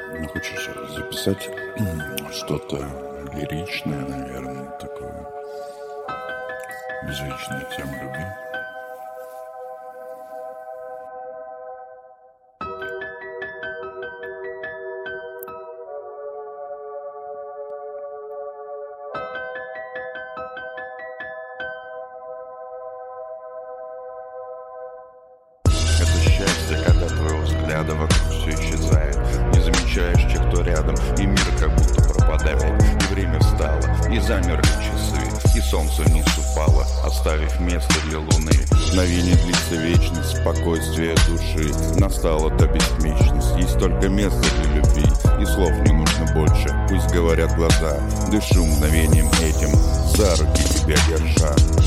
Хочешь записать что-то лиричное, наверное, такое, язычную тему любви? Это счастье, когда твоего взгляда вокруг все исчезает. Не замечаешь тех, кто рядом, и мир как будто пропадает. И время встало, и замерли часы, и солнце вниз упало, оставив место для луны. Мгновение длится вечность, спокойствие души. Настала та бесконечность, есть только место для любви. И слов не нужно больше, пусть говорят глаза. Дышу мгновением этим, за руки тебя держа.